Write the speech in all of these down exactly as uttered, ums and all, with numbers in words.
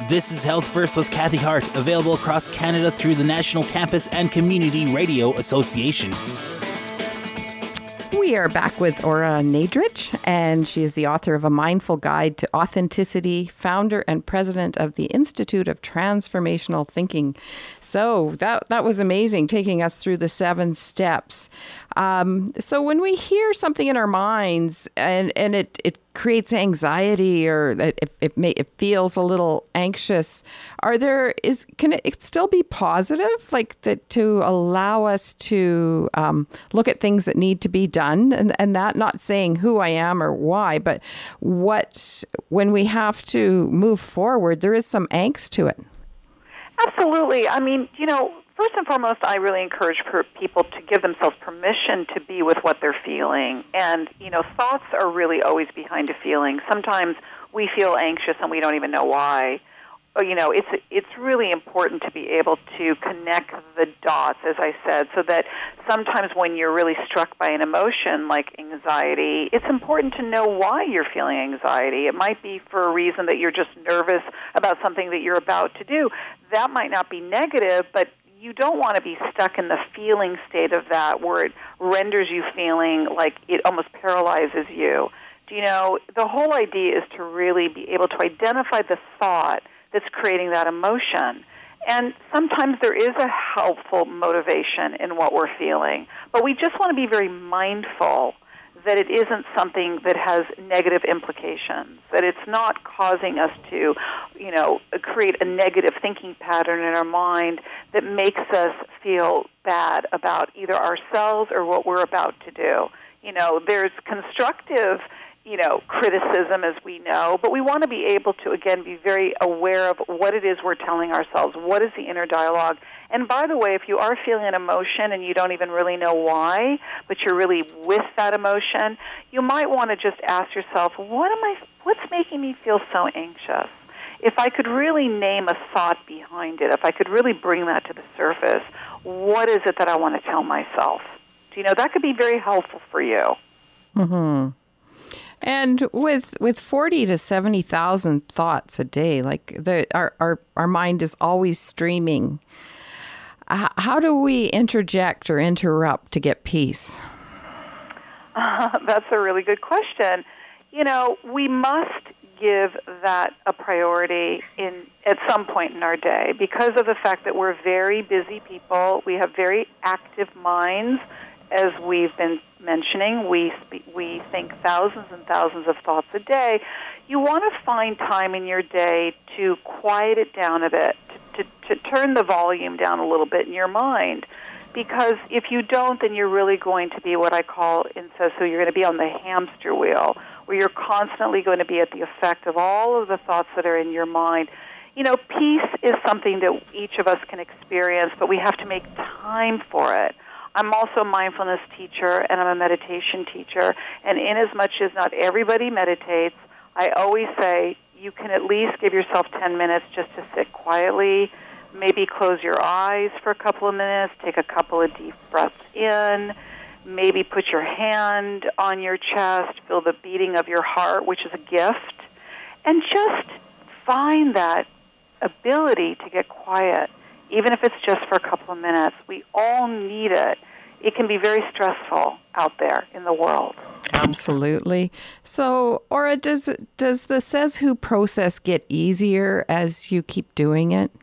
This is Health First with Kathy Hart, available across Canada through the National Campus and Community Radio Association. We are back with Ora Nadrich, and she is the author of A Mindful Guide to Authenticity, founder and president of the Institute of Transformational Thinking. So that that was amazing, taking us through the seven steps. Um, so when we hear something in our minds and, and it, it creates anxiety or it, it, may, it feels a little anxious, are there, is, can it, it still be positive? Like that to allow us to um, look at things that need to be done and, and that, not saying who I am or why, but what, when we have to move forward, there is some angst to it. Absolutely. I mean, you know, first and foremost, I really encourage per- people to give themselves permission to be with what they're feeling. And, you know, thoughts are really always behind a feeling. Sometimes we feel anxious and we don't even know why. Or, you know, it's it's really important to be able to connect the dots, as I said, so that sometimes when you're really struck by an emotion like anxiety, it's important to know why you're feeling anxiety. It might be for a reason that you're just nervous about something that you're about to do. That might not be negative, but you don't want to be stuck in the feeling state of that where it renders you feeling like it almost paralyzes you. Do you know, the whole idea is to really be able to identify the thought that's creating that emotion. And sometimes there is a helpful motivation in what we're feeling, but we just want to be very mindful that it isn't something that has negative implications, that it's not causing us to, you know, create a negative thinking pattern in our mind that makes us feel bad about either ourselves or what we're about to do. You know, there's constructive, you know, criticism, as we know, but we want to be able to, again, be very aware of what it is we're telling ourselves. What is the inner dialogue? And by the way, if you are feeling an emotion and you don't even really know why, but you're really with that emotion, you might want to just ask yourself, what am I, what's making me feel so anxious? If I could really name a thought behind it, if I could really bring that to the surface, what is it that I want to tell myself? Do you know, that could be very helpful for you. Mm-hmm. And with with forty to seventy thousand thoughts a day, like the our our, our mind is always streaming. Uh, how do we interject or interrupt to get peace? Uh, that's a really good question. You know, we must give that a priority in at some point in our day because of the fact that we're very busy people. We have very active minds. As we've been mentioning, we spe- we think thousands and thousands of thoughts a day. You want to find time in your day to quiet it down a bit, to, to, to turn the volume down a little bit in your mind. Because if you don't, then you're really going to be what I call in SESU, you're going to be on the hamster wheel, where you're constantly going to be at the effect of all of the thoughts that are in your mind. You know, peace is something that each of us can experience, but we have to make time for it. I'm also a mindfulness teacher, and I'm a meditation teacher. And in as much as not everybody meditates, I always say you can at least give yourself ten minutes just to sit quietly, maybe close your eyes for a couple of minutes, take a couple of deep breaths in, maybe put your hand on your chest, feel the beating of your heart, which is a gift, and just find that ability to get quiet. Even if it's just for a couple of minutes, we all need it. It can be very stressful out there in the world. Absolutely. So, Ora, does does the SESU process get easier as you keep doing it?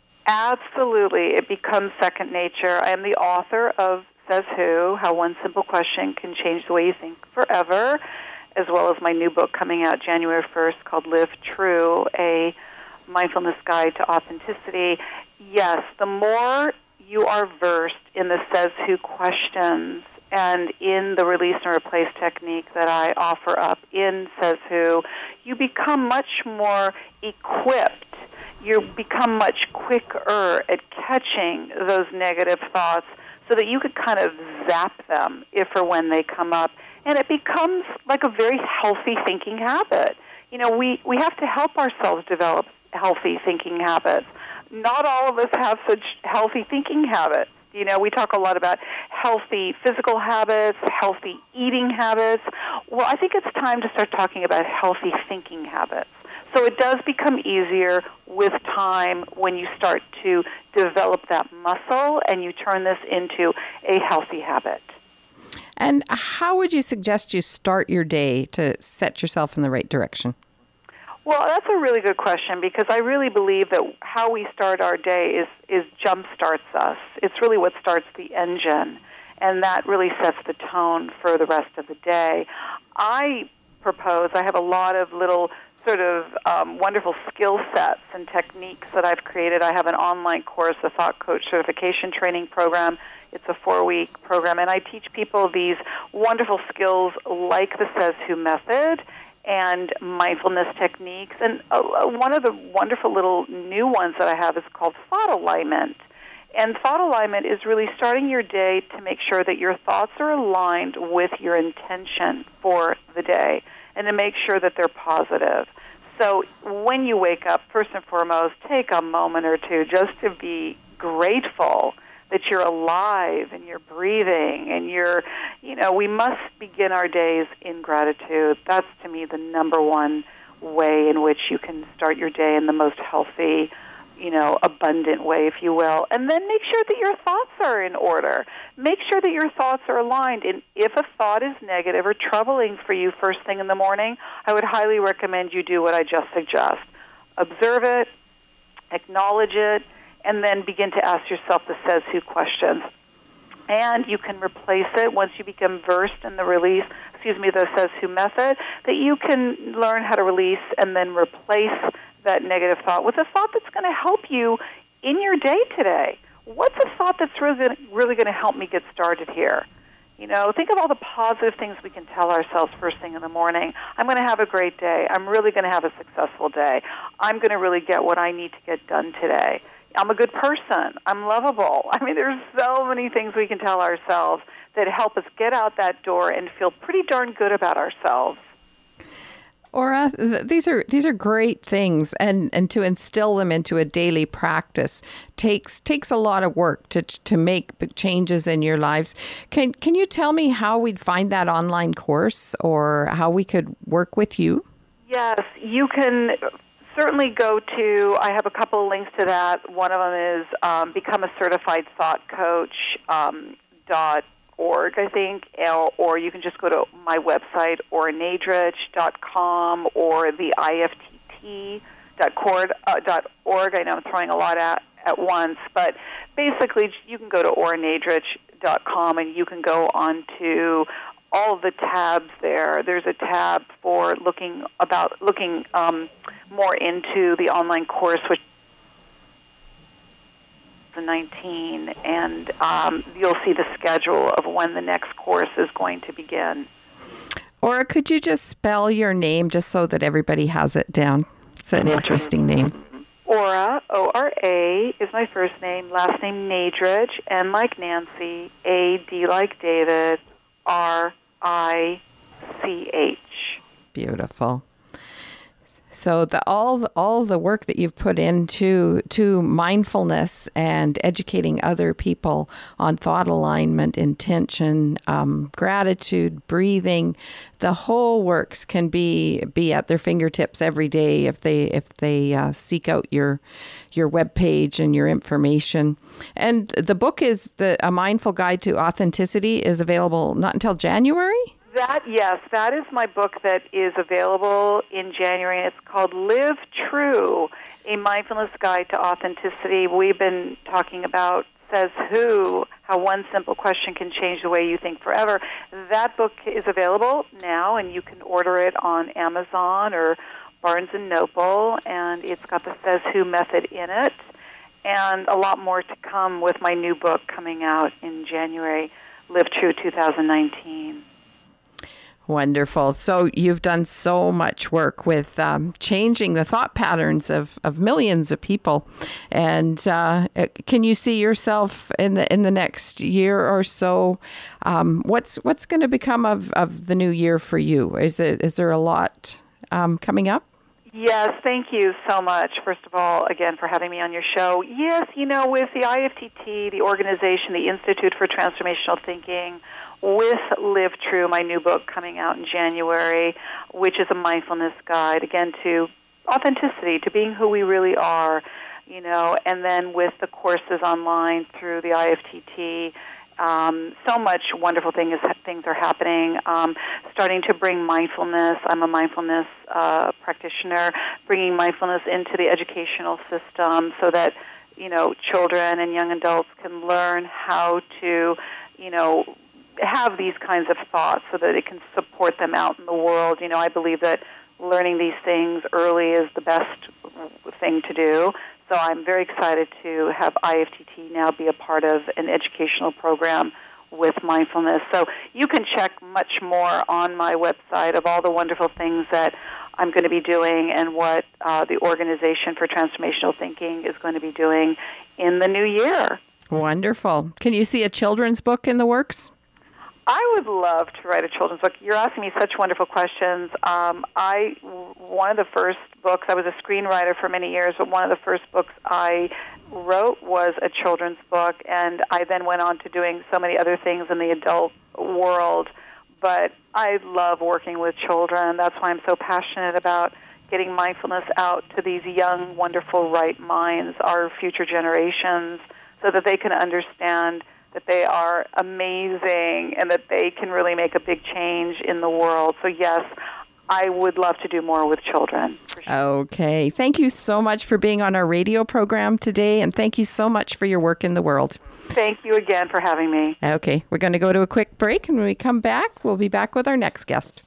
Absolutely. It becomes second nature. I am the author of SESU, How One Simple Question Can Change the Way You Think Forever, as well as my new book coming out January first called Live True, a mindfulness guide to authenticity. Yes, the more you are versed in the SESU questions and in the release and replace technique that I offer up in SESU, you become much more equipped. You become much quicker at catching those negative thoughts so that you could kind of zap them if or when they come up. And it becomes like a very healthy thinking habit. You know, we, we have to help ourselves develop healthy thinking habits. Not all of us have such healthy thinking habits. You know, we talk a lot about healthy physical habits, healthy eating habits. Well, I think it's time to start talking about healthy thinking habits So it does become easier with time when you start to develop that muscle and you turn this into a healthy habit. And how would you suggest you start your day to set yourself in the right direction? Well, that's a really good question, because I really believe that how we start our day is, is jump starts us. It's really what starts the engine, and that really sets the tone for the rest of the day. I propose, I have a lot of little sort of um, wonderful skill sets and techniques that I've created. I have an online course, a Thought Coach Certification Training Program. It's a four-week program, and I teach people these wonderful skills like the Says Who method and mindfulness techniques. And uh, one of the wonderful little new ones that I have is called thought alignment. And thought alignment is really starting your day to make sure that your thoughts are aligned with your intention for the day and to make sure that they're positive. So when you wake up, first and foremost, take a moment or two just to be grateful that you're alive and you're breathing and you're, you know, we must begin our days in gratitude. That's, to me, the number one way in which you can start your day in the most healthy, you know, abundant way, if you will. And then make sure that your thoughts are in order. Make sure that your thoughts are aligned. And if a thought is negative or troubling for you first thing in the morning, I would highly recommend you do what I just suggest. Observe it, acknowledge it, and then begin to ask yourself the Says Who questions. And you can replace it once you become versed in the release, excuse me, the Says Who method, that you can learn how to release and then replace that negative thought with a thought that's going to help you in your day today. What's a thought that's really, really going to help me get started here? You know, think of all the positive things we can tell ourselves first thing in the morning. I'm going to have a great day. I'm really going to have a successful day. I'm going to really get what I need to get done today. I'm a good person. I'm lovable. I mean, there's so many things we can tell ourselves that help us get out that door and feel pretty darn good about ourselves. Ora, th- these are these are great things, and, and to instill them into a daily practice takes takes a lot of work to to make big changes in your lives. Can can you tell me how we'd find that online course, or how we could work with you? Yes, you can certainly go to, I have a couple of links to that. One of them is um, Become a Certified Thought Coach um, dot org, I think, or you can just go to my website, ora nadrich dot com, or the I F T T dot org. I know I'm throwing a lot at, at once, but basically you can go to ora nadrich dot com and you can go on to all of the tabs there. There's a tab for looking about looking um, more into the online course, which nineteen, and um, you'll see the schedule of when the next course is going to begin. Or could you just spell your name just so that everybody has it down? It's an interesting name. Ora, O R A, is my first name, last name Nadrich, N like Nancy, A, D like David, R, I, C, H. Beautiful. So the, all the, all the work that you've put into to mindfulness and educating other people on thought alignment, intention, um, gratitude, breathing, the whole works can be be at their fingertips every day if they if they uh, seek out your your webpage and your information. And the book is the A Mindful Guide to Authenticity is available not until January. That, yes, that is my book that is available in January, and it's called Live True, A Mindfulness Guide to Authenticity. We've been talking about Says Who, how one simple question can change the way you think forever. That book is available now, and you can order it on Amazon or Barnes and Noble, and it's got the Says Who method in it, and a lot more to come with my new book coming out in January, Live True twenty nineteen. Wonderful. So you've done so much work with um, changing the thought patterns of, of millions of people. And uh, can you see yourself in the in the next year or so? Um, what's what's going to become of, of the new year for you? Is it is there a lot um, coming up? Yes, thank you so much, first of all, again, for having me on your show. Yes, you know, with the I F T T, the organization, the Institute for Transformational Thinking, with Live True, my new book coming out in January, which is a mindfulness guide, again, to authenticity, to being who we really are, you know, and then with the courses online through the I F T T, um, so much wonderful thing is, things are happening, um, starting to bring mindfulness. I'm a mindfulness uh, practitioner, bringing mindfulness into the educational system so that, you know, children and young adults can learn how to, you know, have these kinds of thoughts so that it can support them out in the world. You know, I believe that learning these things early is the best thing to do. So I'm very excited to have I F T T now be a part of an educational program with mindfulness. So you can check much more on my website of all the wonderful things that I'm going to be doing and what uh, the Organization for Transformational Thinking is going to be doing in the new year. Wonderful. Can you see a children's book in the works? I would love to write a children's book. You're asking me such wonderful questions. Um, I one of the first books, I was a screenwriter for many years, but one of the first books I wrote was a children's book, and I then went on to doing so many other things in the adult world. But I love working with children. That's why I'm so passionate about getting mindfulness out to these young, wonderful, right minds, our future generations, so that they can understand that they are amazing and that they can really make a big change in the world. So yes, I would love to do more with children. For sure. Okay. Thank you so much for being on our radio program today, and thank you so much for your work in the world. Thank you again for having me. Okay. We're going to go to a quick break, and when we come back, we'll be back with our next guest.